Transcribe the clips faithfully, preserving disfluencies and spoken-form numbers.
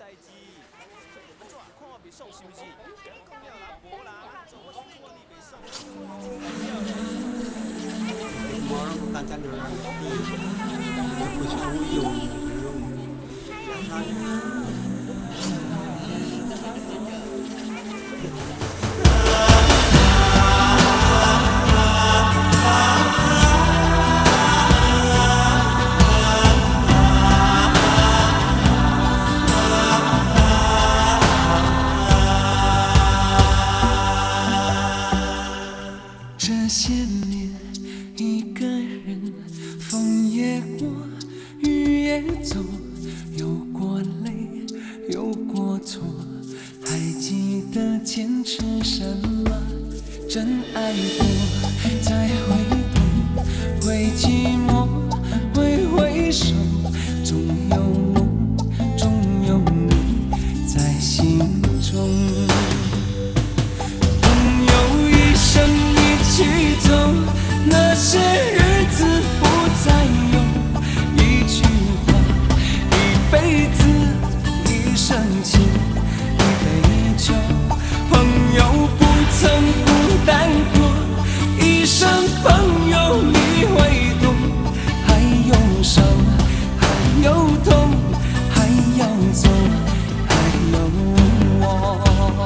代志？安怎看我袂爽是毋是？讲了啦，无啦，安怎我是看你袂爽？ 我让大家留意，不是无有这些年，一个人，风也过，雨也走，有过泪，有过错，还记得坚持什么？真爱过，再回头，会寂寞，会回首，总有梦，总有你在心中。朋友一生一起走，那些日子不再有，一句话，一辈子，一生情，一杯酒。朋友不曾孤单过，一生朋友你会懂。还有伤，还有痛，还要走，还有我。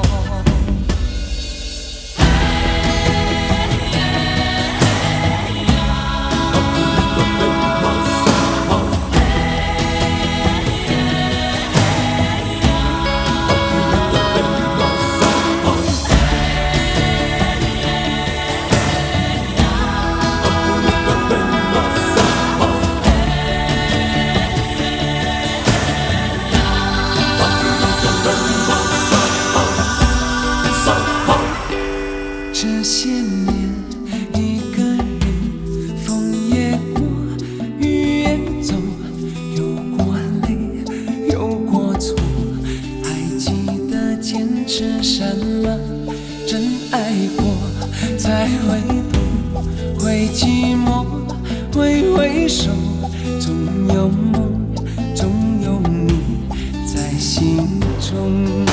这些年，一个人，风也过，雨也走，有过泪，有过错，还记得坚持什么？真爱过，才会懂，会寂寞，会回首，总有梦，总有你在心中。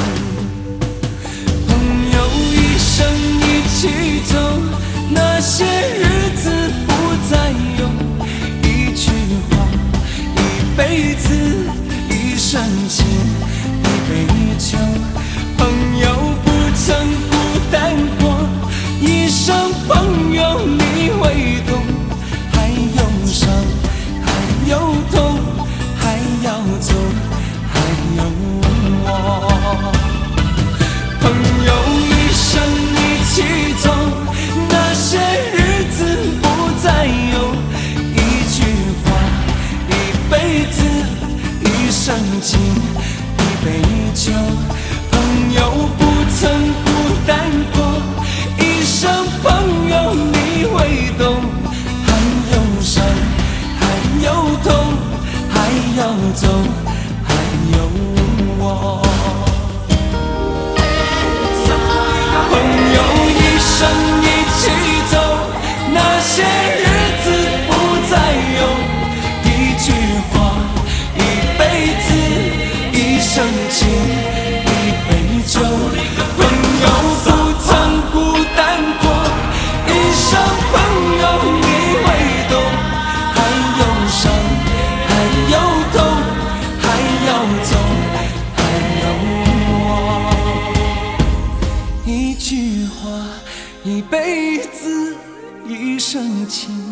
朋友一生一起走，那些日子不再有，一句话，一辈子，一生情，一杯酒。朋友不曾孤单过，一生朋友你会懂。还有伤，还有痛，还要走，还有我。朋友一生一起走，那些日子不再有，一句话，一辈子，一生情，一杯酒。朋友不曾孤单过，一生朋友你会懂。还有伤，还有痛，还要走，还有我。朋友一生一起走，那些日子不再有，一句话，一辈子，一生情，一杯酒。朋友不曾孤单过，一生朋友你会懂。还有伤，还有痛，还要走，还有我。一句话，一辈子，一生情。